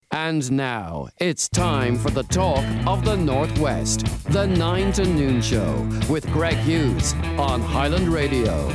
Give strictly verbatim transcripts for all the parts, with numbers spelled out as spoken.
And now, it's time for the talk of the Northwest. The nine to noon Show with Greg Hughes on Highland Radio.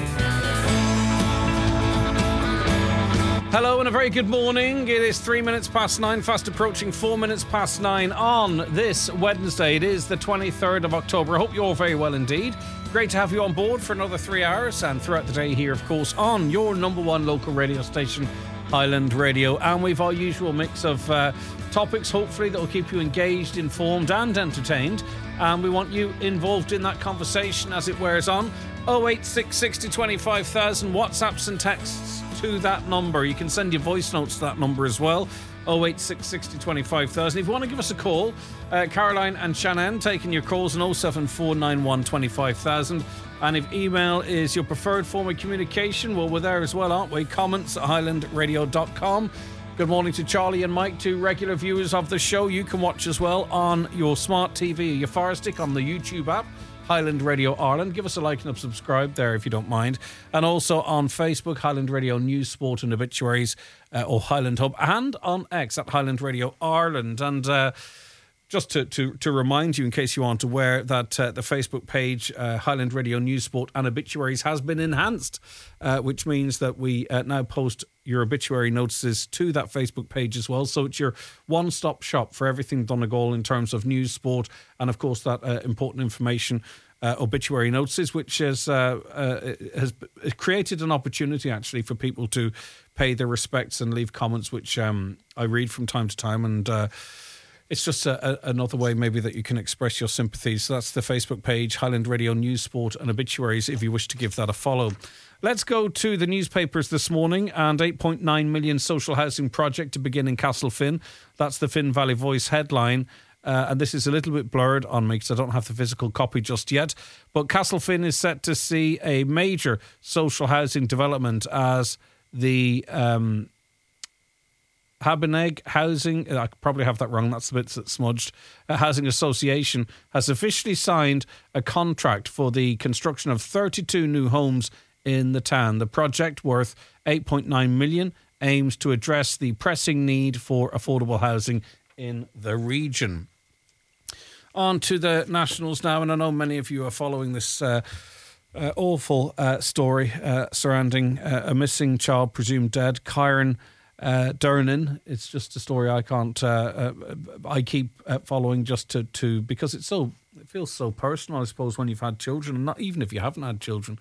Hello and a very good morning. It is three minutes past nine, fast approaching four minutes past nine on this Wednesday. It is the twenty-third of October. I hope you're all very well indeed. Great to have you on board for another three hours and throughout the day here, of course, on your number one local radio station, Highland Radio. And we've our usual mix of uh, topics, hopefully, that will keep you engaged, informed and entertained. And we want you involved in that conversation as it wears on. oh eight six sixty twenty-five thousand, WhatsApps and texts to that number. You can send your voice notes to that number as well. oh eight six sixty twenty-five thousand. If you want to give us a call, uh, Caroline and Shannon taking your calls on oh seven four nine one twenty-five thousand. And if email is your preferred form of communication, well, we're there as well, aren't we? Comments at highland radio dot com. Good morning to Charlie and Mike, two regular viewers of the show. You can watch as well on your smart T V or your Fire Stick on the YouTube app, Highland Radio Ireland. Give us a like and a subscribe there if you don't mind. And also on Facebook, Highland Radio News, Sport and Obituaries, uh, or Highland Hub, and on X at Highland Radio Ireland. And uh, just to, to, to remind you, in case you aren't aware, that uh, the Facebook page, uh, Highland Radio News, Sport and Obituaries, has been enhanced, uh, which means that we uh, now post your obituary notices to that Facebook page as well. So it's your one-stop shop for everything Donegal in terms of news, sport, and of course that uh, important information, uh, obituary notices, which has uh, uh, has created an opportunity actually for people to pay their respects and leave comments, which um, I read from time to time, and uh, it's just a, a, another way maybe that you can express your sympathies. So that's the Facebook page, Highland Radio News, Sport and Obituaries, if you wish to give that a follow. Let's go to the newspapers this morning. And eight point nine million social housing project to begin in Castlefin. That's the Finn Valley Voice headline. Uh, and this is a little bit blurred on me because I don't have the physical copy just yet. But Castlefin is set to see a major social housing development as the Um, Habeneg Housing, I probably have that wrong, that's the bit that's smudged, uh, Housing Association has officially signed a contract for the construction of thirty-two new homes in the town. The project, worth eight point nine million, aims to address the pressing need for affordable housing in the region. On to the nationals now, and I know many of you are following this uh, uh, awful uh, story uh, surrounding uh, a missing child presumed dead, Kyron Uh, Durnan. It's just a story I can't. Uh, uh, I keep uh, following just to, to because it's so. It feels so personal, I suppose, when you've had children, and not even if you haven't had children.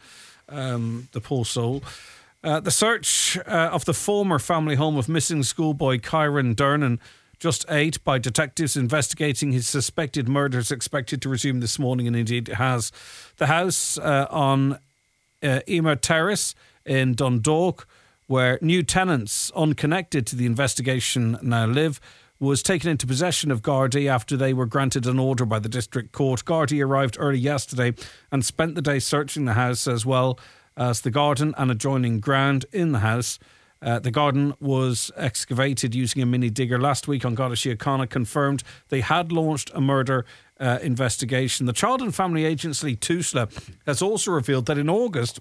Um, the poor soul. Uh, the search uh, of the former family home of missing schoolboy Kyron Durnan, just eight, by detectives investigating his suspected murder, is expected to resume this morning, and indeed it has. The house uh, on uh, Emer Terrace in Dundalk, where new tenants unconnected to the investigation now live, was taken into possession of Gardaí after they were granted an order by the district court. Gardaí arrived early yesterday and spent the day searching the house as well as the garden and adjoining ground in the house. Uh, the garden was excavated using a mini digger. Last week, An Garda Síochána confirmed they had launched a murder uh, investigation. The Child and Family Agency TUSLA has also revealed that in August,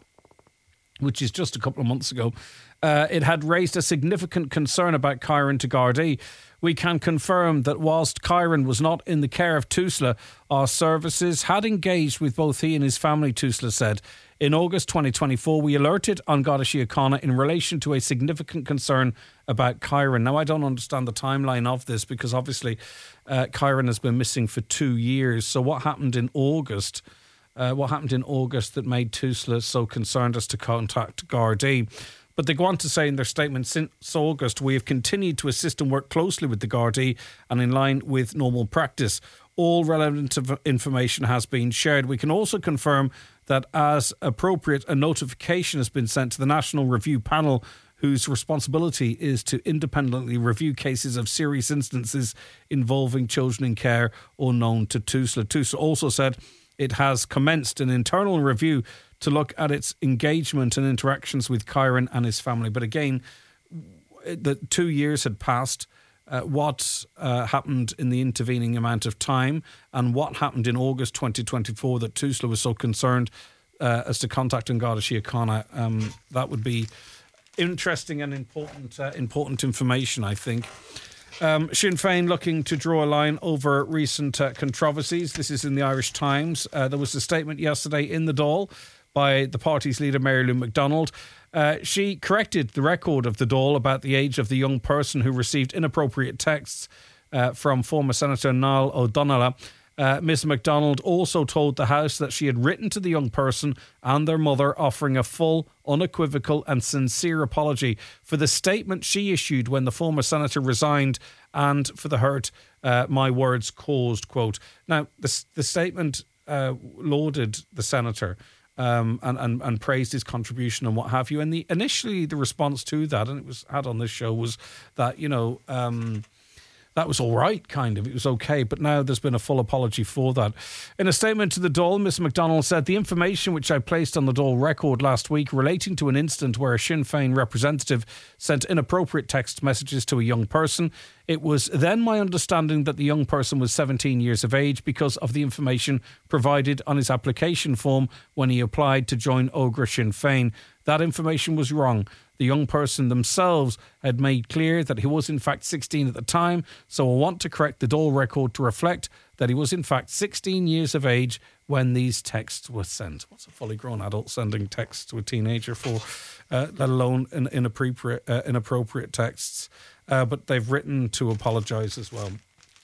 which is just a couple of months ago, Uh, it had raised a significant concern about Kyron to Gardaí. We can confirm that whilst Kyron was not in the care of TUSLA, our services had engaged with both he and his family, TUSLA said. In August twenty twenty-four, we alerted An Garda Síochána in relation to a significant concern about Kyron. Now, I don't understand the timeline of this because obviously uh, Kyron has been missing for two years. So what happened in August? Uh, what happened in August that made TUSLA so concerned as to contact Gardaí? But they go on to say in their statement, since August, we have continued to assist and work closely with the Gardaí and in line with normal practice. All relevant information has been shared. We can also confirm that as appropriate, a notification has been sent to the National Review Panel, whose responsibility is to independently review cases of serious instances involving children in care unknown to TUSLA. TUSLA also said it has commenced an internal review to look at its engagement and interactions with Kyron and his family. But again, the two years had passed. Uh, what uh, happened in the intervening amount of time, and what happened in August twenty twenty-four that TUSLA was so concerned uh, as to contact An Garda Síochána, um, that would be interesting and important uh, important information, I think. Um, Sinn Féin looking to draw a line over recent uh, controversies. This is in the Irish Times. Uh, there was a statement yesterday in the Dáil by the party's leader, Mary Lou McDonald. Uh, she corrected the record of the Dáil about the age of the young person who received inappropriate texts uh, from former Senator Niall O'Donnell. Uh, Miz MacDonald also told the House that she had written to the young person and their mother offering a full, unequivocal and sincere apology for the statement she issued when the former senator resigned and for the hurt uh, my words caused, quote. Now, the, the statement uh, lauded the senator um, and, and, and praised his contribution and what have you. And the initially the response to that, and it was had on this show, was that, you know... Um, That was all right, kind of. It was okay. But now there's been a full apology for that. In a statement to the Dáil, Miz MacDonald said, the information which I placed on the Dáil record last week relating to an incident where a Sinn Féin representative sent inappropriate text messages to a young person. It was then my understanding that the young person was seventeen years of age because of the information provided on his application form when he applied to join Ógra Sinn Féin. That information was wrong. The young person themselves had made clear that he was in fact sixteen at the time, so I want to correct the Dáil record to reflect that he was in fact sixteen years of age when these texts were sent. What's a fully grown adult sending texts to a teenager for, uh, let alone in, inappropriate, uh, inappropriate texts? Uh, but they've written to apologise as well.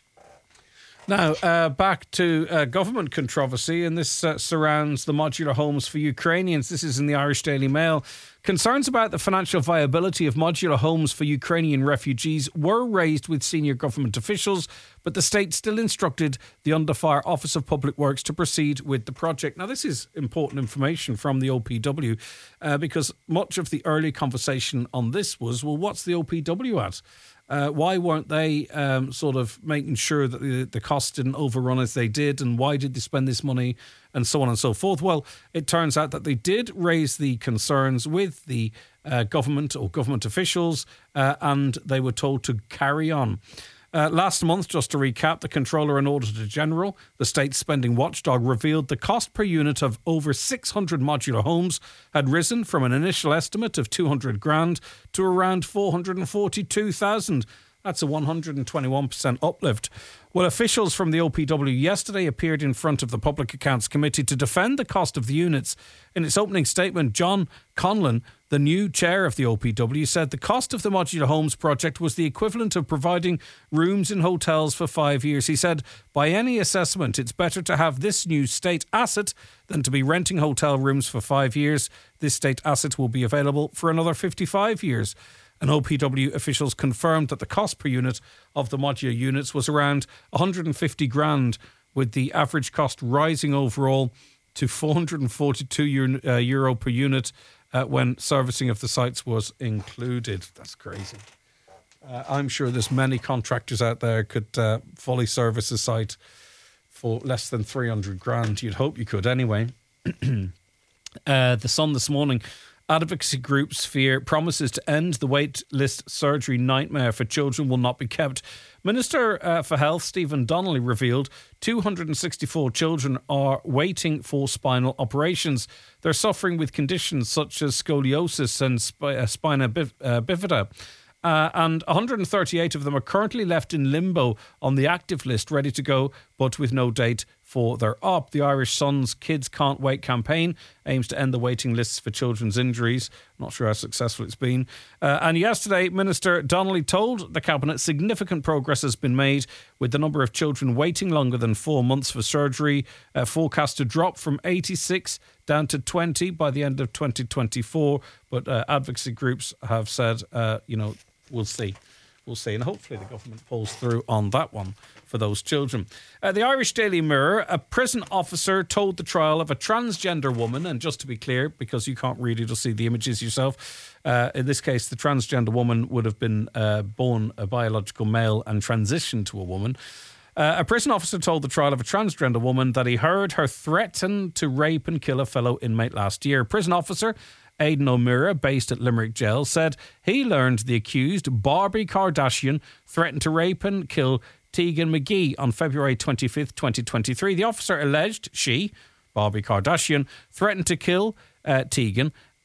Now, uh, back to uh, government controversy, and this uh, surrounds the modular homes for Ukrainians. This is in the Irish Daily Mail. Concerns about the financial viability of modular homes for Ukrainian refugees were raised with senior government officials, but the state still instructed the Under Fire Office of Public Works to proceed with the project. Now, this is important information from the O P W uh, because much of the early conversation on this was, well, what's the O P W at? Uh, why weren't they um, sort of making sure that the, the costs didn't overrun as they did, and why did they spend this money, and so on and so forth? Well, it turns out that they did raise the concerns with the uh, government or government officials, uh, and they were told to carry on. Uh, last month, just to recap, the Controller and Auditor General, the state spending watchdog, revealed the cost per unit of over six hundred modular homes had risen from an initial estimate of two hundred grand to around four hundred forty-two thousand. That's a one hundred twenty-one percent uplift. Well, officials from the O P W yesterday appeared in front of the Public Accounts Committee to defend the cost of the units. In its opening statement, John Conlon, the new chair of the O P W, said the cost of the modular homes project was the equivalent of providing rooms in hotels for five years. He said, by any assessment, it's better to have this new state asset than to be renting hotel rooms for five years. This state asset will be available for another fifty-five years. And O P W officials confirmed that the cost per unit of the modular units was around one hundred fifty grand, with the average cost rising overall to four hundred forty-two euro per unit uh, when servicing of the sites was included. That's crazy. Uh, I'm sure there's many contractors out there could uh, fully service a site for less than three hundred grand. You'd hope you could anyway. uh, the Sun this morning. Advocacy groups fear promises to end the wait list surgery nightmare for children will not be kept. Minister uh, for Health, Stephen Donnelly, revealed two hundred sixty-four children are waiting for spinal operations. They're suffering with conditions such as scoliosis and sp- uh, spina bif- uh, bifida. Uh, and one hundred thirty-eight of them are currently left in limbo on the active list, ready to go, but with no date for their op. The Irish Sun's Kids Can't Wait campaign aims to end the waiting lists for children's injuries. Not sure how successful it's been. Uh, and yesterday, Minister Donnelly told the Cabinet significant progress has been made, with the number of children waiting longer than four months for surgery uh, forecast to drop from eighty-six down to twenty by the end of twenty twenty-four. But uh, advocacy groups have said, uh, you know, we'll see. We'll see. And hopefully the government pulls through on that one for those children. Uh, the Irish Daily Mirror, a prison officer told the trial of a transgender woman, and just to be clear, because you can't read it or see the images yourself, uh, in this case, the transgender woman would have been uh, born a biological male and transitioned to a woman. Uh, a prison officer told the trial of a transgender woman that he heard her threaten to rape and kill a fellow inmate last year. Prison officer Aidan O'Meara, based at Limerick Jail, said he learned the accused, Barbie Kardashian, threatened to rape and kill Tegan McGee on February twenty-fifth, twenty twenty-three. The officer alleged she, Barbie Kardashian, threatened to kill uh, Tegan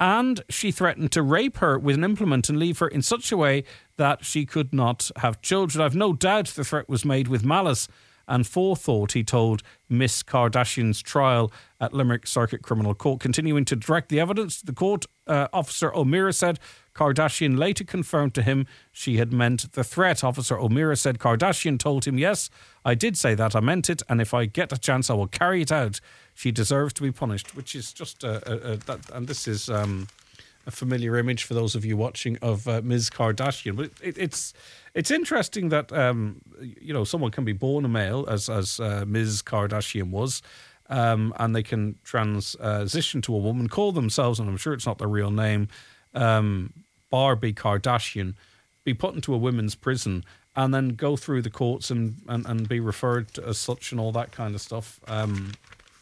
and she threatened to rape her with an implement and leave her in such a way that she could not have children. I've no doubt the threat was made with malice and forethought, he told Miss Kardashian's trial at Limerick Circuit Criminal Court. Continuing to direct the evidence to the court, uh, Officer O'Meara said Kardashian later confirmed to him she had meant the threat. Officer O'Meara said Kardashian told him, yes, I did say that, I meant it, and if I get a chance, I will carry it out. She deserves to be punished, which is just, a, a, a, that, and this is um, a familiar image for those of you watching of uh, Miz Kardashian. But it, it, it's it's interesting that um, you know someone can be born a male, as as uh, Miz Kardashian was, um, and they can transition to a woman, call themselves, and I'm sure it's not their real name, um, Barbie Kardashian, be put into a women's prison, and then go through the courts and, and, and be referred to as such and all that kind of stuff. Um,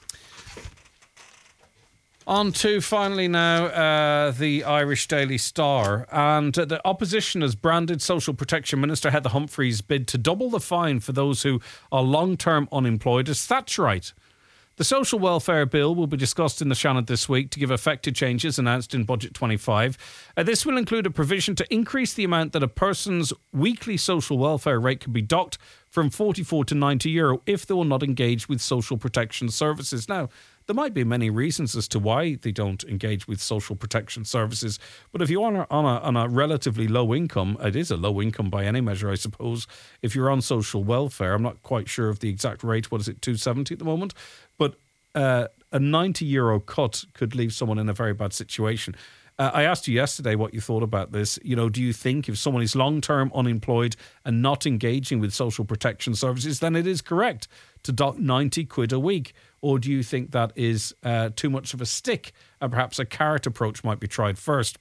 On to, finally now, uh, the Irish Daily Star. And uh, the opposition has branded Social Protection Minister Heather Humphreys' bid to double the fine for those who are long-term unemployed as Thatcherite. The social welfare bill will be discussed in the Seanad this week to give effect to changes announced in Budget twenty-five. Uh, this will include a provision to increase the amount that a person's weekly social welfare rate can be docked from forty-four to ninety euro if they will not engage with social protection services. Now, there might be many reasons as to why they don't engage with social protection services, but if you're on a, on a, on a relatively low income, it is a low income by any measure, I suppose. If you're on social welfare, I'm not quite sure of the exact rate. What is it, two seventy at the moment? But uh, a ninety euro cut could leave someone in a very bad situation. Uh, I asked you yesterday what you thought about this. You know, do you think if someone is long-term unemployed and not engaging with social protection services, then it is correct to dock ninety quid a week? Or do you think that is uh, too much of a stick and perhaps a carrot approach might be tried first?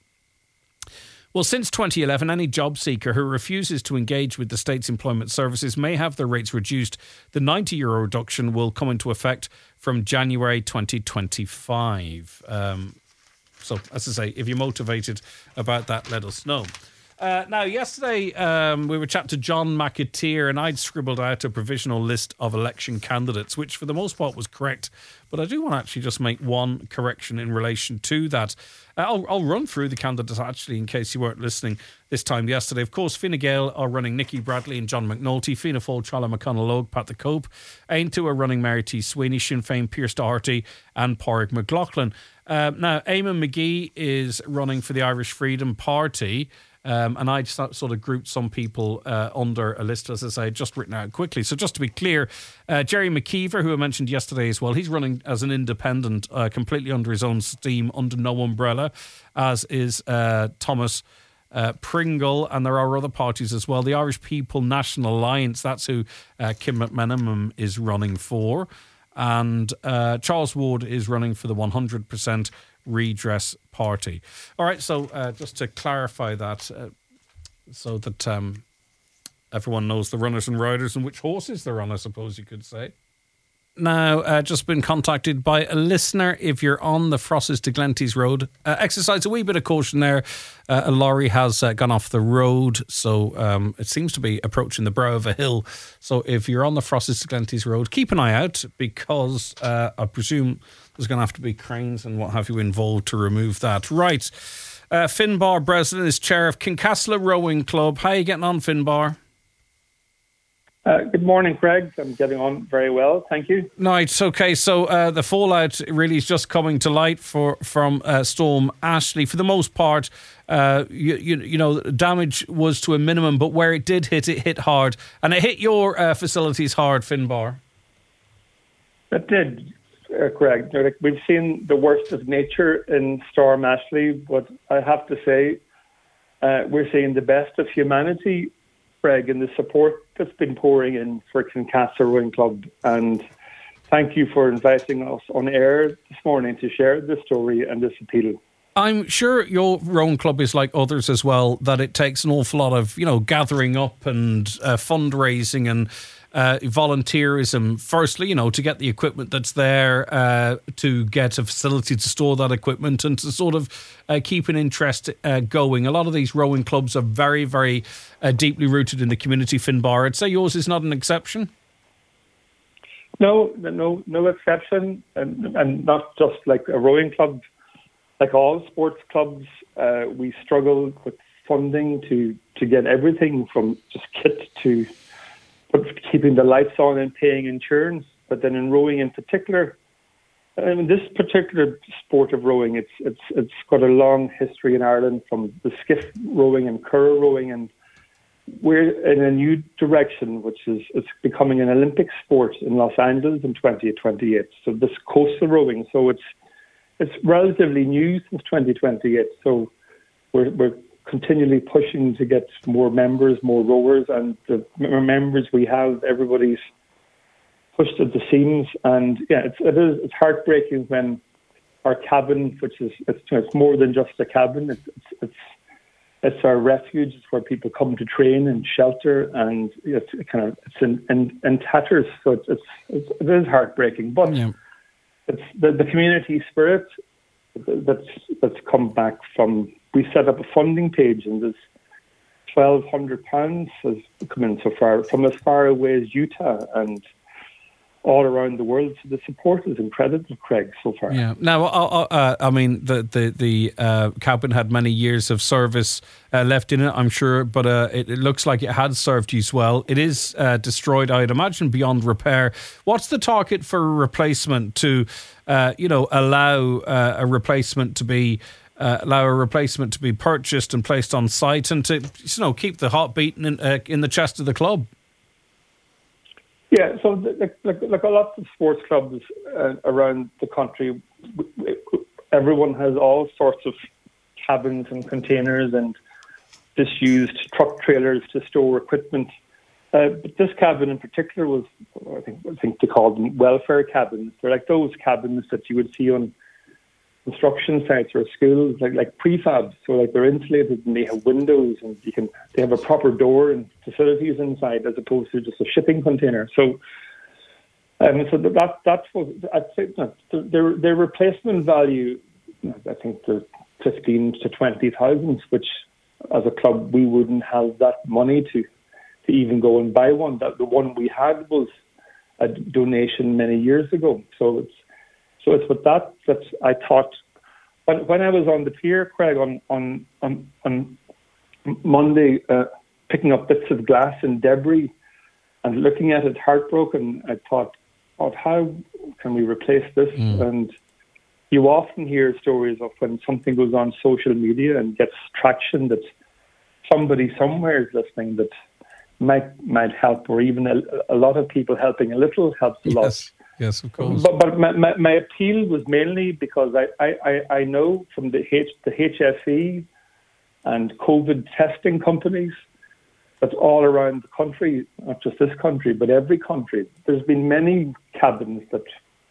Well, since twenty eleven, any job seeker who refuses to engage with the state's employment services may have their rates reduced. The ninety euro reduction will come into effect from January twenty twenty-five. Um, so, as I say, if you're motivated about that, let us know. Uh, now, yesterday um, we were chatting to John McAteer and I'd scribbled out a provisional list of election candidates, which for the most part was correct. But I do want to actually just make one correction in relation to that. Uh, I'll, I'll run through the candidates actually in case you weren't listening this time yesterday. Of course, Fine Gael are running Nicky Bradley and John McNulty. Fianna Fáil, Charla McConnell Logue, Pat the Cope. Aontú are running Mary T. Sweeney, Sinn Féin, Pierce Doherty and Pádraig McLaughlin. Uh, now, Eamon McGee is running for the Irish Freedom Party. Um, and I sort of grouped some people uh, under a list, as I say, just written out quickly. So just to be clear, uh, Jerry McKeever, who I mentioned yesterday as well, he's running as an independent, uh, completely under his own steam, under no umbrella, as is uh, Thomas uh, Pringle. And there are other parties as well. The Irish People National Alliance, that's who uh, Kim McMenamin is running for. And uh, Charles Ward is running for the one hundred percent Redress Party. All right, so uh, just to clarify that, uh, so that um, everyone knows the runners and riders and which horses they're on, I suppose you could say. Now, uh, just been contacted by a listener. If you're on the Frosses to Glenties Road, uh, exercise a wee bit of caution there. Uh, a lorry has uh, gone off the road, so um, it seems to be approaching the brow of a hill. So if you're on the Frosses to Glenties Road, keep an eye out, because uh, I presume there's going to have to be cranes and what have you involved to remove that. Right. Uh, Finbar Breslin is chair of Kincastle Rowing Club. How are you getting on, Finbar? Uh, good morning, Craig. I'm getting on very well, thank you. Nice. Okay, so uh, the fallout really is just coming to light for from uh, Storm Ashley. For the most part, uh, you, you you know, damage was to a minimum, but where it did hit, it hit hard, and it hit your uh, facilities hard, Finbar. It did, uh, Craig. Like, we've seen the worst of nature in Storm Ashley, but I have to say, uh, we're seeing the best of humanity, Craig, and the support that's been pouring in for Kincastle Rowing Club. And thank you for inviting us on air this morning to share this story and this appeal. I'm sure your rowing club is like others as well, that it takes an awful lot of, you know, gathering up and uh, fundraising and uh, volunteerism. Firstly, you know, to get the equipment that's there, uh, to get a facility to store that equipment and to sort of uh, keep an interest uh, going. A lot of these rowing clubs are very, very uh, deeply rooted in the community, Finbar. I'd say yours is not an exception. No, no, no exception, and, and not just like a rowing club. like all sports clubs, uh, we struggle with funding to, to get everything from just kit to keeping the lights on and paying insurance. But then in rowing in particular, I mean, this particular sport of rowing, it's it's it's got a long history in Ireland, from the skiff rowing and curragh rowing, and we're in a new direction, which is it's becoming an Olympic sport in Los Angeles in twenty twenty-eight. So this coastal rowing, so it's it's relatively new since twenty twenty-eight. So we're we're continually pushing to get more members, more rowers, and the members we have, everybody's pushed at the seams. And yeah, it's it is it's heartbreaking when our cabin, which is it's, it's more than just a cabin, it's it's, it's It's our refuge. It's where people come to train and shelter, and it's kind of it's in, in, in tatters. So it's, it's, it's it is heartbreaking, but yeah. it's the, the community spirit that's that's come back from. We set up a funding page, and there's twelve hundred pounds has come in so far from as far away as Utah and all around the world. So the support is incredible, Craig, so far. Yeah. Now, uh, uh, I mean, the the the uh, cabin had many years of service uh, left in it, I'm sure, but uh, it, it looks like it had served you well. It is uh, destroyed, I'd imagine, beyond repair. What's the target for a replacement to, uh, you know, allow uh, a replacement to be uh, allow a replacement to be purchased and placed on site, and to, you know, keep the heart beating in, uh, in the chest of the club? Yeah, so like, like, like a lot of sports clubs uh, around the country, everyone has all sorts of cabins and containers and disused truck trailers to store equipment. Uh, but this cabin in particular was, I think, I think they called them welfare cabins. They're like those cabins that you would see on construction sites or schools, like like prefabs. So like they're insulated and they have windows, and you can they have a proper door and facilities inside, as opposed to just a shipping container. So, um, so that that's what I'd say. No, their their replacement value, I think, the fifteen to twenty thousand, which as a club we wouldn't have that money to to even go and buy one. That the one we had was a donation many years ago. So it's. So it's with that that I thought, when, when I was on the pier, Craig, on on on, on Monday, uh, picking up bits of glass and debris and looking at it, heartbroken, I thought, oh, how can we replace this? Mm. And you often hear stories of when something goes on social media and gets traction, that somebody somewhere is listening that might might help, or even a, a lot of people helping a little helps a yes. lot. Yes, of course. But, but my, my, my appeal was mainly because I, I, I know from the H, the H S E and COVID testing companies that all around the country, not just this country, but every country, there's been many cabins that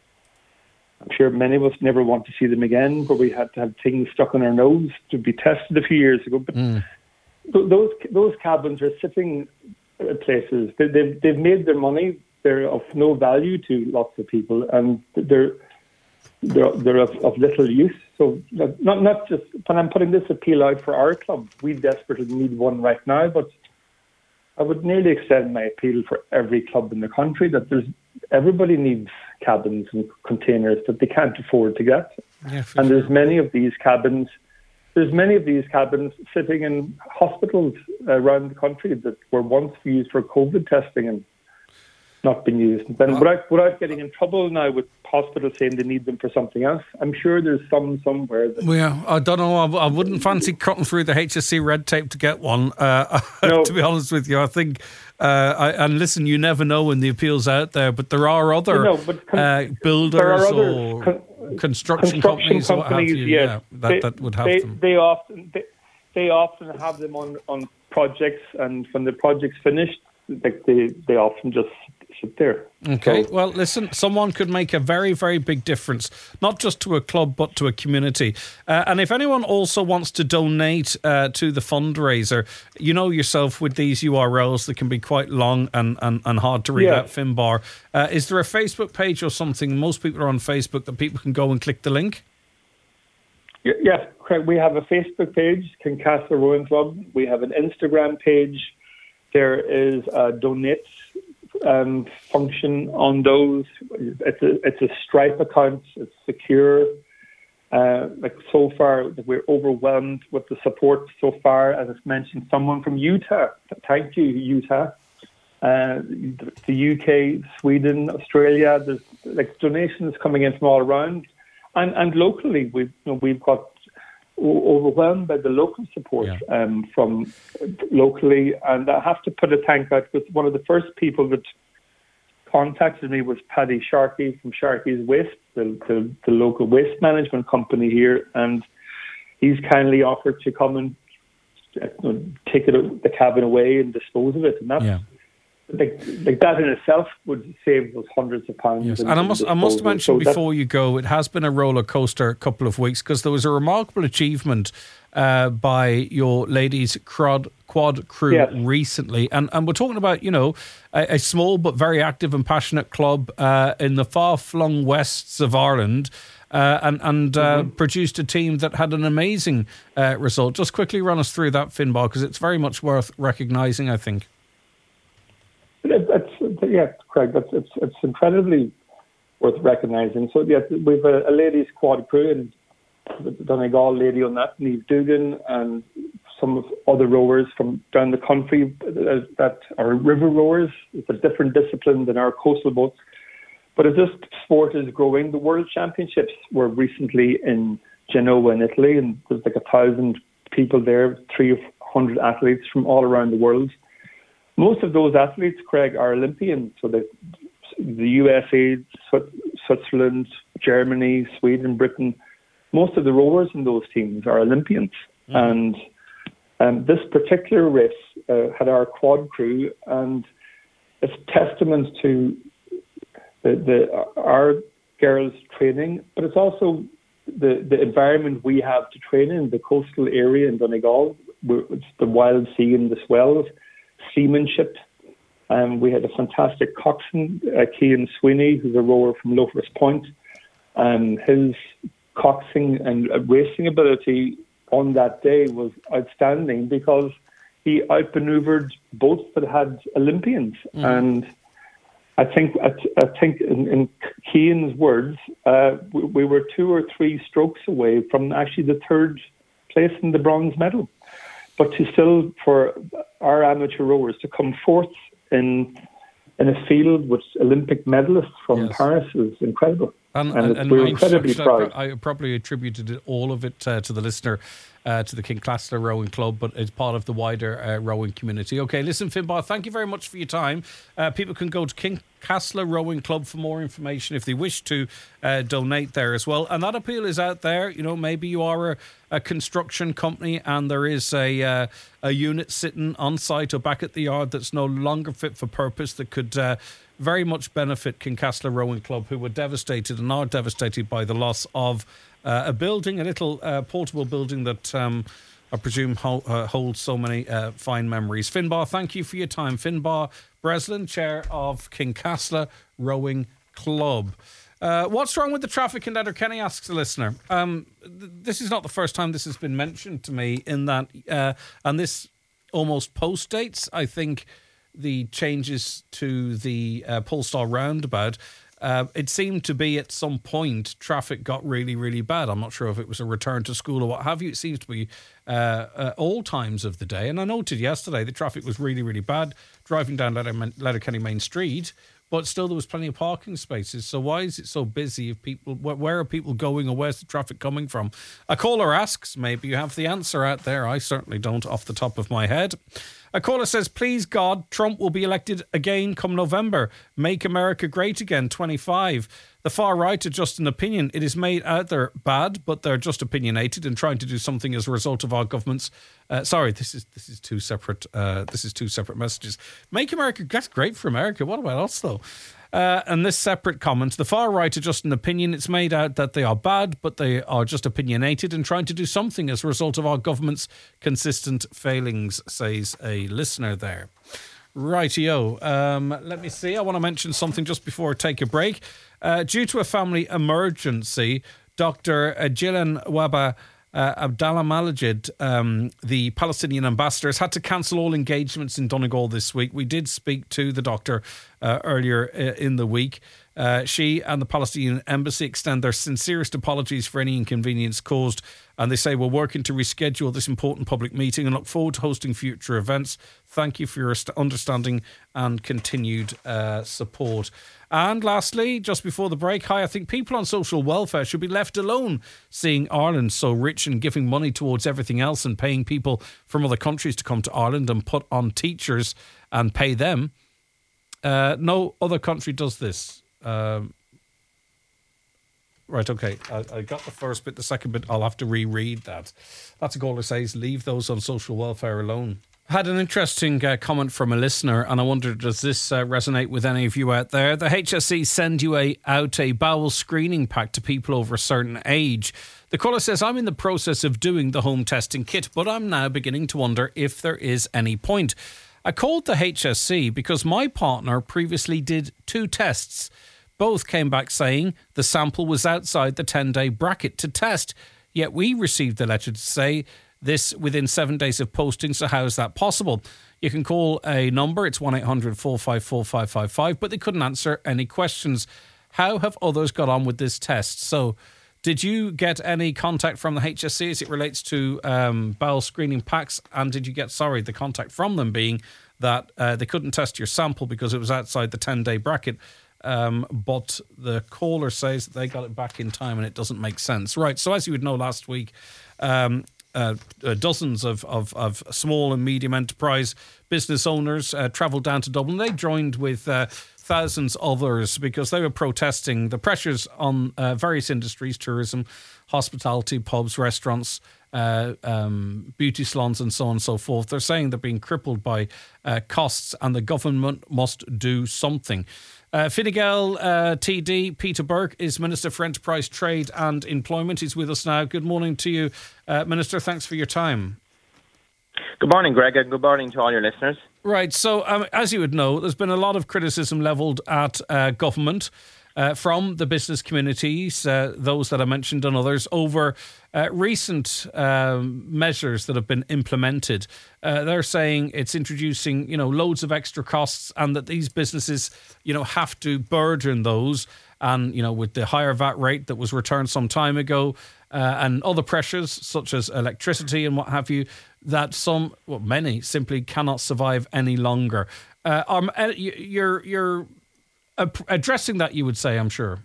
I'm sure many of us never want to see them again, where we had to have things stuck in our nose to be tested a few years ago. But mm. th- those those cabins are sitting at places. They, they've, they've made their money. They're of no value to lots of people, and they're they're, they're of, of little use. So not not just when I'm putting this appeal out for our club, we desperately need one right now. But I would nearly extend my appeal for every club in the country, that there's everybody needs cabins and containers that they can't afford to get. Yeah, and sure. There's many of these cabins. There's many of these cabins sitting in hospitals around the country that were once used for COVID testing and not been used. Then without, without getting in trouble now with hospitals saying they need them for something else, I'm sure there's some somewhere. That well, I don't know. I, I wouldn't fancy cutting through the H S C red tape to get one. Uh, no. To be honest with you, I think. Uh, I, and listen, you never know when the appeal's out there, but there are other no, but con- uh, builders there are other or con- construction, construction companies, companies what have you, yes. yeah, that, they, that would have they, them. They often they, they often have them on, on projects, and when the project's finished, like they, they often just sit there. Okay, so, well, listen, someone could make a very, very big difference, not just to a club, but to a community. Uh, and if anyone also wants to donate uh, to the fundraiser, you know yourself with these U R Ls that can be quite long and, and, and hard to read yeah. out, Finbar. Uh, is there a Facebook page or something? Most people are on Facebook, that people can go and click the link? Yes, correct. We have a Facebook page, Kincastle Rowing Club. We have an Instagram page. There is a donate um, function on those. It's a, it's a Stripe account. It's secure. Uh, like so far, we're overwhelmed with the support so far. As I mentioned, someone from Utah. Thank you, Utah. Uh, the U K, Sweden, Australia. There's like donations coming in from all around, and and locally we've you know, we've got overwhelmed by the local support yeah. um, from locally. And I have to put a thank out because one of the first people that contacted me was Paddy Sharkey from Sharkey's Waste, the, the, the local waste management company here, and he's kindly offered to come and you know, take it, the cabin away and dispose of it. And that's, yeah. Like, like that in itself would save us hundreds of pounds. Yes. In, and I must, I must mention so before you go, it has been a roller coaster couple of weeks because there was a remarkable achievement uh, by your ladies' quad, quad crew yes. recently. And, and we're talking about, you know, a, a small but very active and passionate club uh, in the far-flung wests of Ireland. Uh, and and uh, mm-hmm. produced a team that had an amazing uh, result. Just quickly run us through that, Finbar, because it's very much worth recognising, I think. That's, yeah, Craig, that's, it's, it's incredibly worth recognising. So, yeah, we've a, a ladies' quad crew, and the Donegal lady on that, Niamh Dugan, and some of other rowers from down the country that are river rowers. It's a different discipline than our coastal boats. But as this sport is growing, the World Championships were recently in Genoa in Italy, and there's like a thousand people there, three hundred athletes from all around the world. Most of those athletes, Craig, are Olympians. So the, the U S A, Switzerland, Germany, Sweden, Britain, most of the rowers in those teams are Olympians. Mm-hmm. And um, this particular race uh, had our quad crew, and it's testament to the, the our girls' training, but it's also the, the environment we have to train in, the coastal area in Donegal. It's the wild sea and the swells. Seamanship. Um, we had a fantastic coxswain, uh, Cian Sweeney, who's a rower from Loafers Point. Um, his coxing and uh, racing ability on that day was outstanding because he outmaneuvered boats that had Olympians. Mm. And I think, I, I think, in, in Cian's words, uh, we, we were two or three strokes away from actually the third place in the bronze medal. But to still, for our amateur rowers to come fourth in in a field with Olympic medalists from yes. Paris is incredible. And, and, and, and we're incredibly proud. I, I probably attributed it, all of it uh, to the listener, uh, to the Kincastle Rowing Club, but it's part of the wider uh, rowing community. Okay, listen, Finbar, thank you very much for your time. Uh, people can go to Kincastle Rowing Club for more information if they wish to uh, donate there as well. And that appeal is out there. You know, maybe you are a, a construction company and there is a uh, a unit sitting on site or back at the yard that's no longer fit for purpose that could uh, very much benefit Kincastle Rowing Club, who were devastated and are devastated by the loss of uh, a building, a little uh, portable building that um, I presume ho- uh, holds so many uh, fine memories. Finbar, thank you for your time. Finbar Breslin, chair of Kincastle Rowing Club. Uh, what's wrong with the traffic in Letterkenny, asks the listener. Um, th- this is not the first time this has been mentioned to me in that, uh, and this almost post-dates, I think, the changes to the uh, Polestar roundabout. Uh, it seemed to be at some point traffic got really, really bad. I'm not sure if it was a return to school or what have you. It seems to be uh, uh, all times of the day. And I noted yesterday the traffic was really, really bad driving down Letter- Letterkenny Main Street, but still there was plenty of parking spaces. So why is it so busy? If people, where are people going or where's the traffic coming from? A caller asks, maybe you have the answer out there. I certainly don't off the top of my head. A caller says, please God, Trump will be elected again come November. Make America great again, twenty-five. The far right are just an opinion. It is made out they're bad, but they're just opinionated and trying to do something as a result of our government's. Uh, sorry, this is this is two separate. Uh, this is two separate messages. Make America, that's great for America. What about us though? Uh, and this separate comment, the far right are just an opinion. It's made out that they are bad, but they are just opinionated and trying to do something as a result of our government's consistent failings, says a listener there. Rightio. Um, let me see. I want to mention something just before I take a break. Uh, due to a family emergency, Doctor Jilan Waba Uh, Abdallah Malajid, um, the Palestinian ambassador, has had to cancel all engagements in Donegal this week. We did speak to the doctor uh, earlier uh, in the week. Uh, she and the Palestinian Embassy extend their sincerest apologies for any inconvenience caused, and they say we're working to reschedule this important public meeting and look forward to hosting future events. Thank you for your understanding and continued uh, support. And lastly, just before the break, hi, I think people on social welfare should be left alone, seeing Ireland so rich and giving money towards everything else and paying people from other countries to come to Ireland and put on teachers and pay them. Uh, no other country does this. Um, right, okay. I, I got the first bit. The second bit, I'll have to reread that. That's a goal it says, leave those on social welfare alone. Had an interesting uh, comment from a listener, and I wonder, does this uh, resonate with any of you out there? The H S E send you a, out a bowel screening pack to people over a certain age. The caller says, I'm in the process of doing the home testing kit, but I'm now beginning to wonder if there is any point. I called the H S E because my partner previously did two tests. Both came back saying the sample was outside the ten-day bracket to test, yet we received the letter to say this within seven days of posting, so how is that possible? You can call a number, it's one eight hundred four five four five five five, but they couldn't answer any questions. How have others got on with this test? So, did you get any contact from the H S E as it relates to um, bowel screening packs? And did you get, sorry, the contact from them being that uh, they couldn't test your sample because it was outside the ten-day bracket, um, but the caller says that they got it back in time and it doesn't make sense. Right, so as you would know, last week, um, uh, uh, dozens of, of, of small and medium enterprise business owners uh, travelled down to Dublin. They joined with Uh, thousands others because they were protesting the pressures on uh, various industries, tourism, hospitality, pubs, restaurants, uh, um, beauty salons and so on and so forth. They're saying they're being crippled by uh, costs and the government must do something. Uh, Fine Gael uh, T D Peter Burke is Minister for Enterprise, Trade and Employment. He's with us now. Good morning to you, uh, Minister. Thanks for your time. Good morning, Greg, and good morning to all your listeners. Right, so um, as you would know, there's been a lot of criticism levelled at uh, government uh, from the business communities, uh, those that I mentioned and others, over uh, recent um, measures that have been implemented. Uh, they're saying it's introducing, you know, loads of extra costs and that these businesses, you know, have to burden those. And, you know, with the higher V A T rate that was returned some time ago uh, and other pressures such as electricity and what have you, that some, well, many simply cannot survive any longer. Uh, um, you're, you're addressing that, you would say, I'm sure.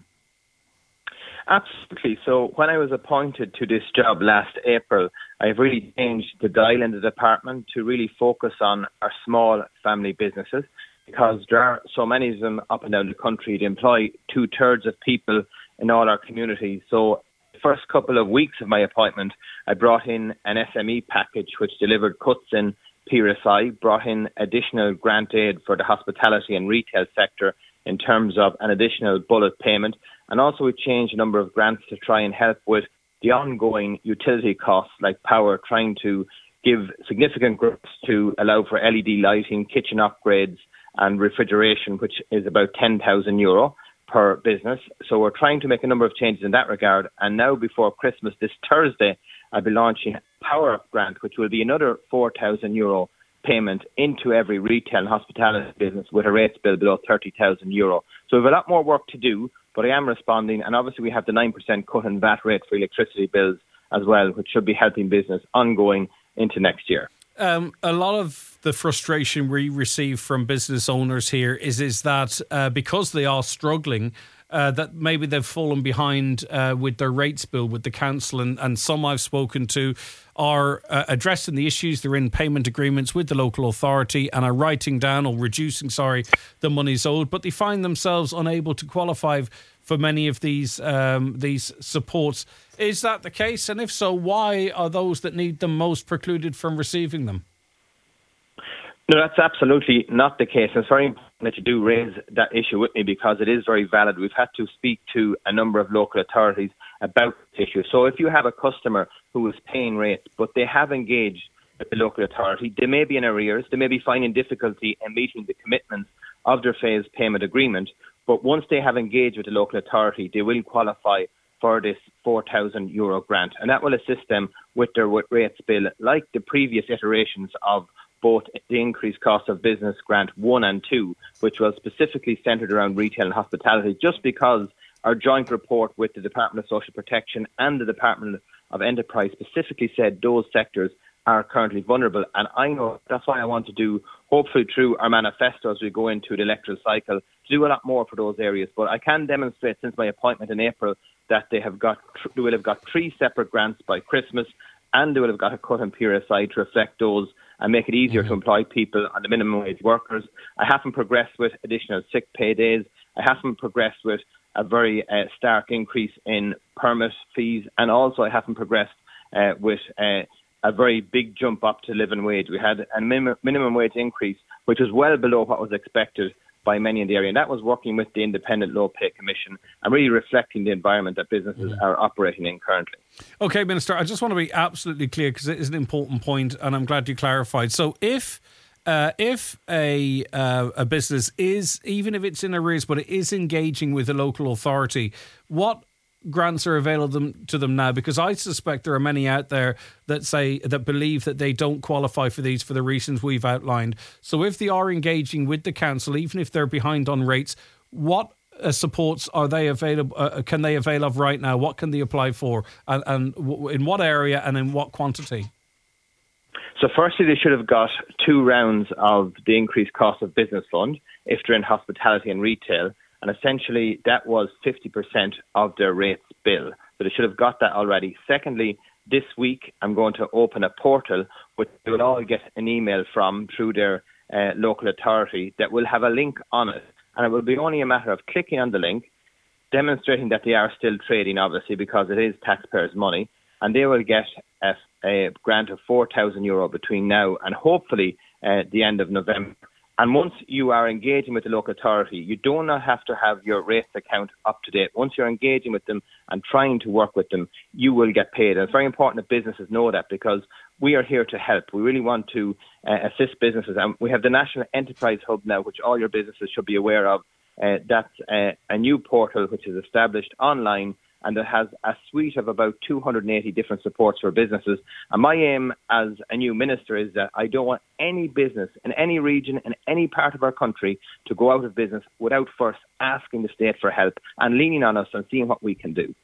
Absolutely. So when I was appointed to this job last April, I've really changed the dial in the department to really focus on our small family businesses, because there are so many of them up and down the country. They employ two-thirds of people in all our communities. So the first couple of weeks of my appointment, I brought in an S M E package which delivered cuts in P R S I, brought in additional grant aid for the hospitality and retail sector in terms of an additional bullet payment. And also we changed a number of grants to try and help with the ongoing utility costs like power, trying to give significant grants to allow for L E D lighting, kitchen upgrades and refrigeration, which is about ten thousand euro per business. So we're trying to make a number of changes in that regard. And now before Christmas, this Thursday, I'll be launching a Power Grant, which will be another four thousand euro payment into every retail and hospitality business with a rates bill below thirty thousand euro. So we have a lot more work to do, but I am responding. And obviously we have the nine percent cut in V A T rate for electricity bills as well, which should be helping business ongoing into next year. Um, a lot of the frustration we receive from business owners here is is that uh, because they are struggling, uh, that maybe they've fallen behind uh, with their rates bill with the council, and, and some I've spoken to are uh, addressing the issues. They're in payment agreements with the local authority and are writing down or reducing, sorry, the monies owed, but they find themselves unable to qualify for many of these um, these supports. Is that the case? And if so, why are those that need them most precluded from receiving them? No, that's absolutely not the case. It's very important that you do raise that issue with me because it is very valid. We've had to speak to a number of local authorities about this issue. So if you have a customer who is paying rates, but they have engaged with the local authority, they may be in arrears, they may be finding difficulty in meeting the commitments of their phased payment agreement, but once they have engaged with the local authority, they will qualify for this four thousand euro grant. And that will assist them with their rates bill, like the previous iterations of both the increased cost of business grant one and two, which was specifically centred around retail and hospitality, just because our joint report with the Department of Social Protection and the Department of Enterprise specifically said those sectors are currently vulnerable. And I know that's why I want to do, hopefully through our manifesto as we go into the electoral cycle, to do a lot more for those areas. But I can demonstrate since my appointment in April that they have got, they will have got three separate grants by Christmas, and they will have got a cut and period aside to reflect those and make it easier mm-hmm. to employ people on the minimum wage workers. I haven't progressed with additional sick pay days. I haven't progressed with a very uh, stark increase in permit fees, and also I haven't progressed uh, with uh, a very big jump up to living wage. We had a minimum, minimum wage increase, which was well below what was expected by many in the area. And that was working with the Independent Low Pay Commission and really reflecting the environment that businesses mm-hmm. are operating in currently. OK, Minister, I just want to be absolutely clear because it is an important point and I'm glad you clarified. So if uh, if a uh, a business is, even if it's in arrears, but it is engaging with a local authority, what grants are available to them now? Because I suspect there are many out there that say, that believe that they don't qualify for these for the reasons we've outlined. So if they are engaging with the council, even if they're behind on rates, what uh, supports are they available? Uh, can they avail of right now? What can they apply for, and, and w- in what area and in what quantity? So firstly, they should have got two rounds of the increased cost of business fund if they're in hospitality and retail. And essentially, that was fifty percent of their rates bill. So they should have got that already. Secondly, this week, I'm going to open a portal which they will all get an email from through their uh, local authority that will have a link on it. And it will be only a matter of clicking on the link, demonstrating that they are still trading, obviously, because it is taxpayers' money. And they will get a, a grant of four thousand euro between now and hopefully uh, the end of November. And once you are engaging with the local authority, you do not have to have your rates account up to date. Once you're engaging with them and trying to work with them, you will get paid. And it's very important that businesses know that, because we are here to help. We really want to uh, assist businesses. And we have the National Enterprise Hub now, which all your businesses should be aware of. Uh, that's uh, a new portal which is established online, and it has a suite of about two hundred eighty different supports for businesses. And my aim as a new minister is that I don't want any business in any region, in any part of our country, to go out of business without first asking the state for help and leaning on us and seeing what we can do.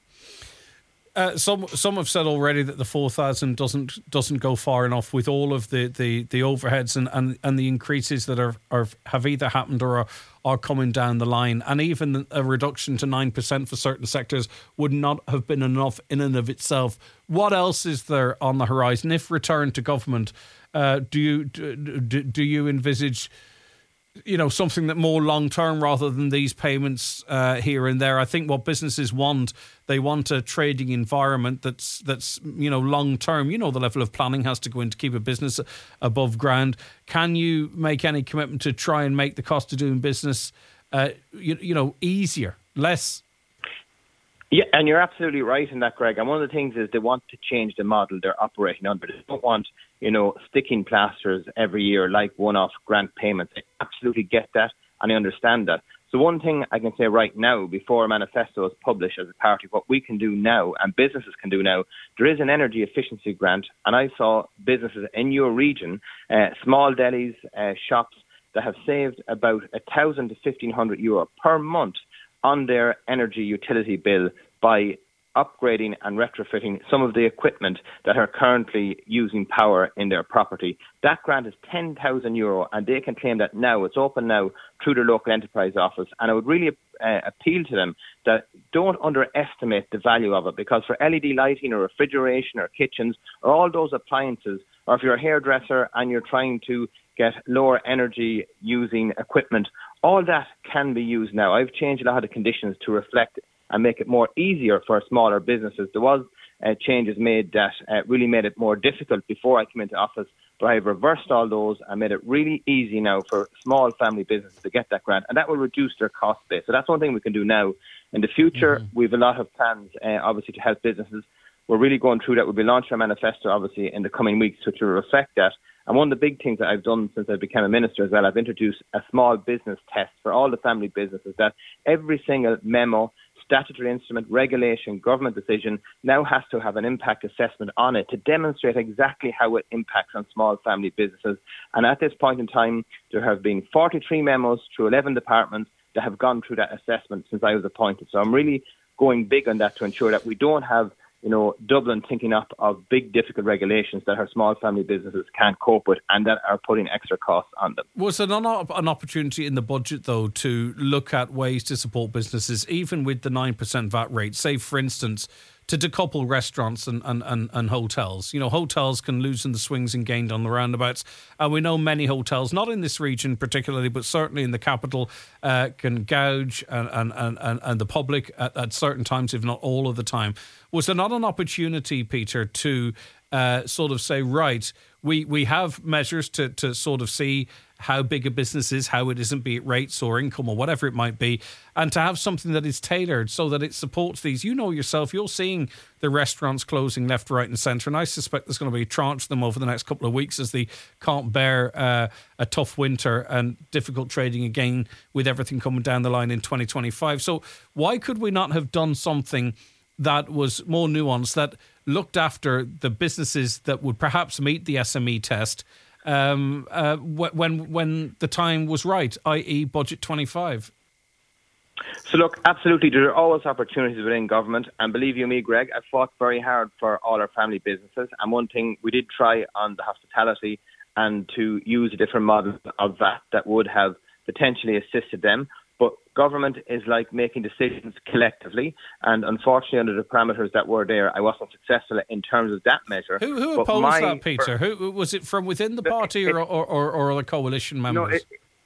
Uh, some some have said already that the four thousand doesn't doesn't go far enough with all of the, the, the overheads and, and, and the increases that are, are have either happened or are, are coming down the line. And even a reduction to nine percent for certain sectors would not have been enough in and of itself. What else is there on the horizon? If returned to government, uh, do you do, do you envisage, you know, something that more long-term rather than these payments uh, here and there? I think what businesses want, they want a trading environment that's, that's you know, long-term. You know, the level of planning has to go in to keep a business above ground. Can you make any commitment to try and make the cost of doing business, uh, you, you know, easier, less? Yeah, and you're absolutely right in that, Greg. And one of the things is they want to change the model they're operating under. They don't want, you know, sticking plasters every year like one-off grant payments. I absolutely get that, and I understand that. So one thing I can say right now, before a manifesto is published as a party, what we can do now and businesses can do now, there is an energy efficiency grant. And I saw businesses in your region, uh, small delis, uh, shops, that have saved about one thousand to fifteen hundred euro per month on their energy utility bill by upgrading and retrofitting some of the equipment that are currently using power in their property. That grant is ten thousand euro, and they can claim that now. It's open now through their local enterprise office, and I would really uh, appeal to them that don't underestimate the value of it, because for L E D lighting or refrigeration or kitchens or all those appliances, or if you're a hairdresser and you're trying to get lower energy using equipment, all that can be used now. I've changed a lot of the conditions to reflect and make it more easier for smaller businesses. There was uh, changes made that uh, really made it more difficult before I came into office, but I've reversed all those and made it really easy now for small family businesses to get that grant, and that will reduce their cost base. So that's one thing we can do now. In the future, mm-hmm. we have a lot of plans, uh, obviously, to help businesses. We're really going through that. We'll be launching a manifesto, obviously, in the coming weeks to, to reflect that. And one of the big things that I've done since I became a minister as well, I've introduced a small business test for all the family businesses, that every single memo, statutory instrument, regulation, government decision now has to have an impact assessment on it to demonstrate exactly how it impacts on small family businesses. And at this point in time, there have been forty-three memos through eleven departments that have gone through that assessment since I was appointed. So I'm really going big on that to ensure that we don't have, you know, Dublin thinking up of big, difficult regulations that our small family businesses can't cope with and that are putting extra costs on them. Was there not an opportunity in the budget, though, to look at ways to support businesses, even with the nine percent V A T rate? Say, for instance, to decouple restaurants and, and, and, and hotels. You know, hotels can loosen the swings and gain on the roundabouts. And we know many hotels, not in this region particularly, but certainly in the capital, uh, can gouge and, and, and, and the public at, at certain times, if not all of the time. Was there not an opportunity, Peter, to uh, sort of say, right, we, we have measures to, to sort of see how big a business is, how it isn't, be it rates or income or whatever it might be, and to have something that is tailored so that it supports these. You know yourself, you're seeing the restaurants closing left, right and centre, and I suspect there's going to be a tranche of them over the next couple of weeks as they can't bear uh, a tough winter and difficult trading again with everything coming down the line in twenty twenty-five. So why could we not have done something that was more nuanced, that looked after the businesses that would perhaps meet the S M E test um, uh, when when the time was right, that is Budget twenty-five? So look, absolutely, there are always opportunities within government, and believe you me, Greg, I fought very hard for all our family businesses, and one thing we did try on the hospitality and to use a different model of that that would have potentially assisted them. But government is like making decisions collectively, and unfortunately, under the parameters that were there, I wasn't successful in terms of that measure. Who, who but opposed my, that, Peter? Who was it from within the party it, or, or, or, or the coalition members? No, it,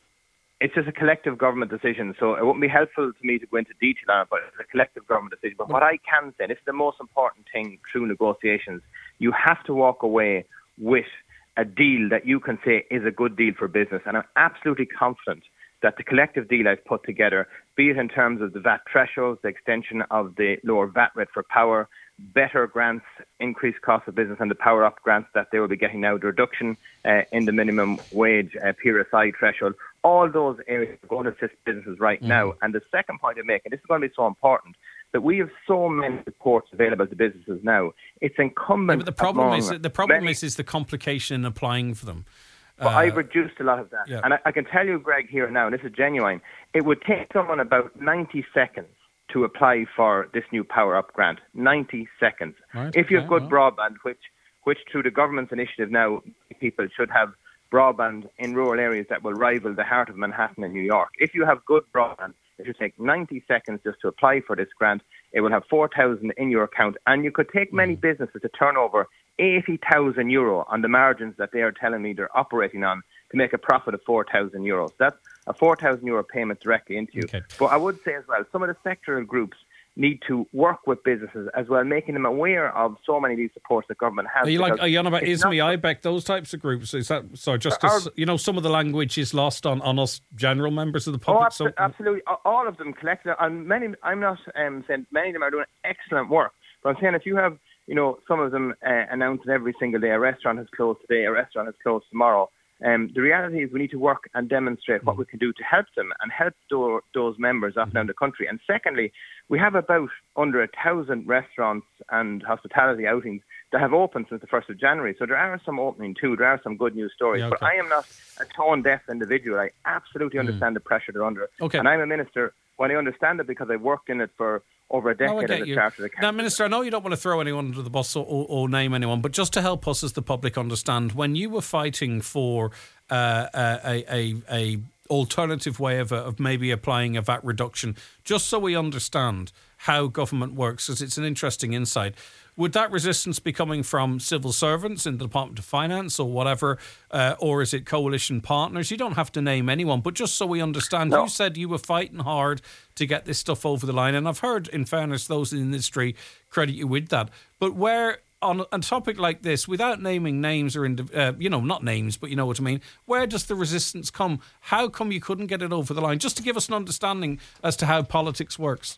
it's just a collective government decision, so it wouldn't be helpful to me to go into detail on it, but it's a collective government decision. But what I can say, and this is the most important thing through negotiations, you have to walk away with a deal that you can say is a good deal for business, and I'm absolutely confident that the collective deal I've put together, be it in terms of the V A T thresholds, the extension of the lower V A T rate for power, better grants, increased cost of business and the Power Up grants that they will be getting now, the reduction uh, in the minimum wage uh, P R S I threshold, all those areas are going to assist businesses right mm. now. And the second point I make, and this is going to be so important, that we have so many supports available to businesses now. It's incumbent. Yeah, but the problem among is the problem many, is is the complication in applying for them. But uh, I've reduced a lot of that. Yeah. And I, I can tell you, Greg, here now, and this is genuine, it would take someone about ninety seconds to apply for this new Power Up grant. ninety seconds. Right, if you have okay, good well. broadband, which, which through the government's initiative now, people should have broadband in rural areas that will rival the heart of Manhattan and New York. If you have good broadband, it should take ninety seconds just to apply for this grant. It will have four thousand in your account, and you could take many businesses to turn over eighty thousand euro on the margins that they are telling me they're operating on to make a profit of four thousand euros. That's a four thousand euro payment directly into you. Okay. But I would say as well, some of the sectoral groups need to work with businesses as well, making them aware of so many of these supports that government has. Are you like, are you on about I S M E, I B E C, those types of groups? Is that, sorry, just because, you know, some of the language is lost on, on us general members of the public. Oh, abso- absolutely. All of them collected, and many, I'm not um, saying many of them are doing excellent work, but I'm saying if you have, you know, some of them uh, announcing every single day, a restaurant has closed today, a restaurant has closed tomorrow. Um, the reality is we need to work and demonstrate what we can do to help them and help do- those members up and down the country. And secondly, we have about under a thousand restaurants and hospitality outings that have opened since the first of January. So there are some opening too. There are some good news stories. Yeah, okay. But I am not a tone-deaf individual. I absolutely understand mm. the pressure they're under. Okay. And I'm a minister. Well, I understand it because I worked in it for over a decade as a chartered accountant. Now, Minister, I know you don't want to throw anyone under the bus or, or, or name anyone, but just to help us as the public understand, when you were fighting for uh, a, a, a alternative way of, of maybe applying a V A T reduction, just so we understand how government works, because it's an interesting insight, would that resistance be coming from civil servants in the Department of Finance or whatever, uh, or is it coalition partners? You don't have to name anyone, but just so we understand, no. You said you were fighting hard to get this stuff over the line, and I've heard, in fairness, those in the industry credit you with that. But where, on a topic like this, without naming names or, uh, you know, not names, but you know what I mean, where does the resistance come? How come you couldn't get it over the line? Just to give us an understanding as to how politics works.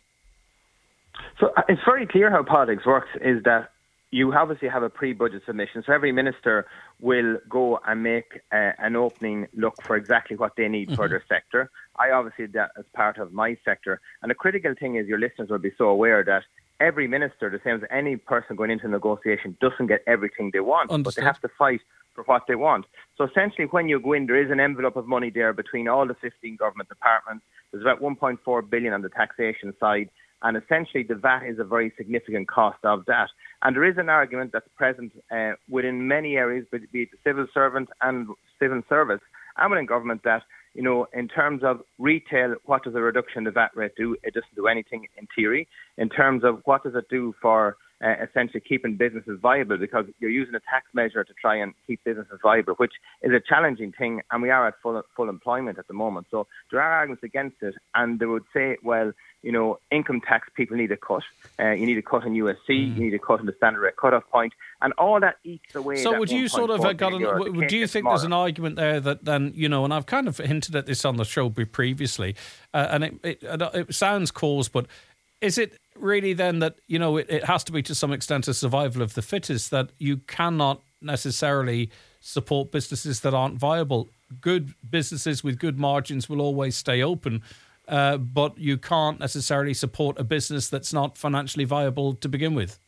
So it's very clear how politics works is that you obviously have a pre-budget submission. So every minister will go and make uh, an opening look for exactly what they need mm-hmm. for their sector. I obviously did that as part of my sector. And the critical thing is your listeners will be so aware that every minister, the same as any person going into negotiation, doesn't get everything they want, Understood. but they have to fight for what they want. So essentially, when you go in, there is an envelope of money there between all the fifteen government departments. There's about one point four billion on the taxation side, and essentially the V A T is a very significant cost of that. And there is an argument that's present uh, within many areas, be it the civil servant and civil service, and within government, that, you know, in terms of retail, what does a reduction in the V A T rate do? It doesn't do anything in theory. In terms of what does it do for uh, essentially keeping businesses viable, because you're using a tax measure to try and keep businesses viable, which is a challenging thing, and we are at full full employment at the moment. So there are arguments against it, and they would say, well, you know, income tax people need a cut. Uh, you need a cut in U S C, mm. you need a cut in the standard rate cut-off point, and all that eats away. So would you sort of uh, got an, w- do you think there's an argument there that then, you know, and I've kind of hinted at this on the show previously, uh, and it, it it sounds coarse, but is it really then that, you know, it, it has to be to some extent a survival of the fittest, that you cannot necessarily support businesses that aren't viable? Good businesses with good margins will always stay open, uh, but you can't necessarily support a business that's not financially viable to begin with.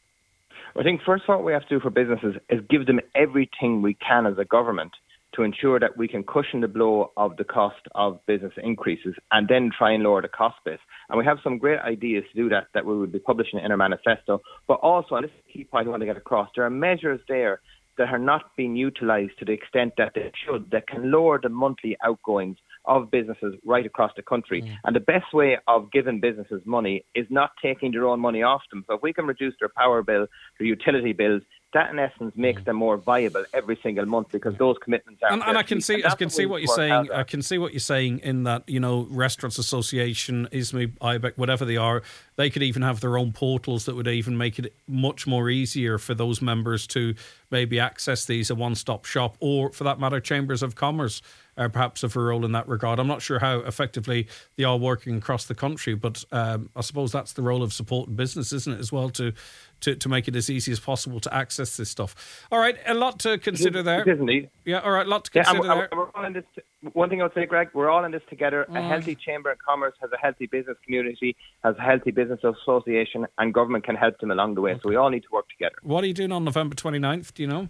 I think first what we have to do for businesses is give them everything we can as a government to ensure that we can cushion the blow of the cost of business increases, and then try and lower the cost base. And we have some great ideas to do that that we will be publishing in our manifesto. But also, and this is the key point I want to get across, there are measures there that are not being utilised to the extent that they should, that can lower the monthly outgoings of businesses right across the country. Mm. And the best way of giving businesses money is not taking their own money off them. So if we can reduce their power bill, their utility bills, that in essence makes mm. them more viable every single month, because those commitments are. And, and I can see, I can see what you're saying. I can see what you're saying in that, you know, Restaurants Association, I S M E, I B E C, whatever they are, they could even have their own portals that would even make it much more easier for those members to maybe access these, a one-stop shop, or for that matter, chambers of commerce uh, perhaps have a role in that regard. I'm not sure how effectively they are working across the country, but um, I suppose that's the role of supporting business, isn't it, as well, to, to to make it as easy as possible to access this stuff. All right, a lot to consider there. It is indeed. Yeah, all right, a lot to consider yeah, and there. We're, we're all in this t- one thing I would say, Greg, we're all in this together. Mm. A healthy chamber of commerce has a healthy business community, has a healthy business association, and government can help them along the way. Okay. So we all need to work together. What are you doing on November twenty-ninth? Do you know?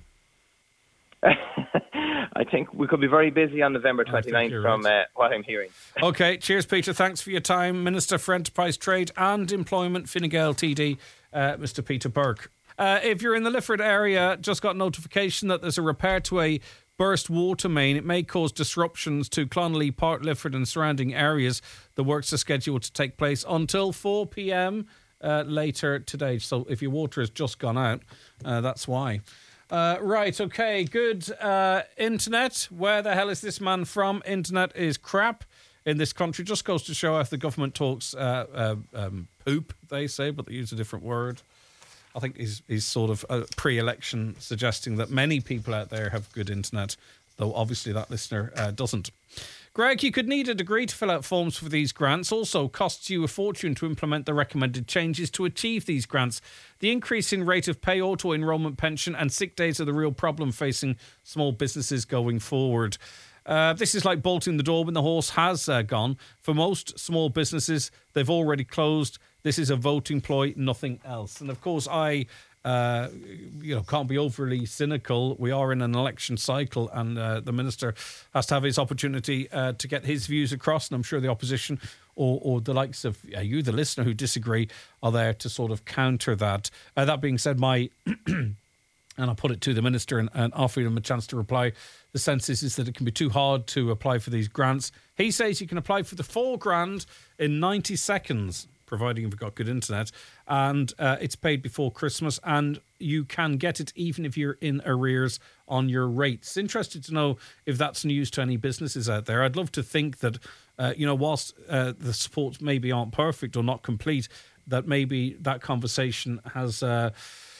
I think we could be very busy on November twenty-ninth from right. uh, what I'm hearing. Okay, cheers, Peter. Thanks for your time. Minister for Enterprise, Trade and Employment, Fine Gael T D, uh, Mister Peter Burke. Uh, if you're in the Lifford area, just got notification that there's a repair to a burst water main. It may cause disruptions to Clonley, Port Lifford and surrounding areas. The works are scheduled to take place until four p.m. Uh, later today. So if your water has just gone out, uh, that's why. Uh, right, okay, good. Uh, internet, where the hell is this man from? Internet is crap in this country. Just goes to show if the government talks uh, uh, um, poop, they say, but they use a different word. I think he's, he's sort of uh, pre-election suggesting that many people out there have good internet, though obviously that listener uh, doesn't. Greg, you could need a degree to fill out forms for these grants. Also costs you a fortune to implement the recommended changes to achieve these grants. The increase in rate of pay, auto-enrolment pension and sick days are the real problem facing small businesses going forward. Uh, this is like bolting the door when the horse has uh, gone. For most small businesses, they've already closed. This is a voting ploy, nothing else. And of course, I... Uh, you know, can't be overly cynical. We are in an election cycle, and uh, the minister has to have his opportunity uh, to get his views across. And I'm sure the opposition or, or the likes of uh, you, the listener, who disagree, are there to sort of counter that. Uh, that being said, my and I put it to the minister and, and offer him a chance to reply. The sense is, is that it can be too hard to apply for these grants. He says you can apply for the four grand in ninety seconds. Providing you've got good internet, and uh, it's paid before Christmas, and you can get it even if you're in arrears on your rates. Interested to know if that's news to any businesses out there. I'd love to think that, uh, you know, whilst uh, the supports maybe aren't perfect or not complete, that maybe that conversation has uh,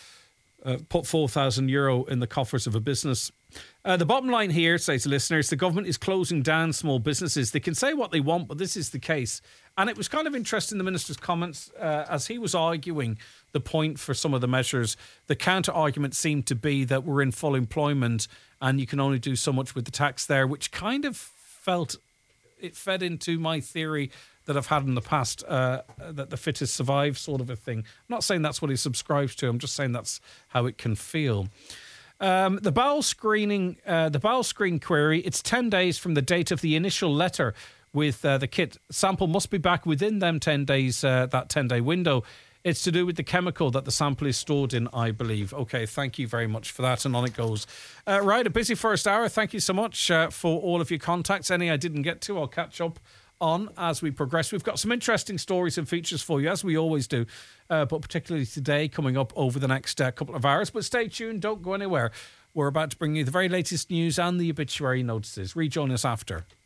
uh, put four thousand euro in the coffers of a business. Uh, the bottom line here, says the listeners, the government is closing down small businesses. They can say what they want, but this is the case. And it was kind of interesting, the minister's comments, uh, as he was arguing the point for some of the measures. The counter-argument seemed to be that we're in full employment and you can only do so much with the tax there, which kind of felt it fed into my theory that I've had in the past, uh, that the fittest survive sort of a thing. I'm not saying that's what he subscribes to. I'm just saying that's how it can feel. Um, the bowel screening, uh, the bowel screen query, it's ten days from the date of the initial letter with uh, the kit. Sample must be back within them ten days, uh, that ten-day window. It's to do with the chemical that the sample is stored in, I believe. Okay, thank you very much for that, and on it goes. Uh, right, a busy first hour. Thank you so much uh, for all of your contacts. Any I didn't get to, I'll catch up on as we progress. We've got some interesting stories and features for you, as we always do, uh, but particularly today, coming up over the next uh, couple of hours. But stay tuned, don't go anywhere. We're about to bring you the very latest news and the obituary notices. Rejoin us after.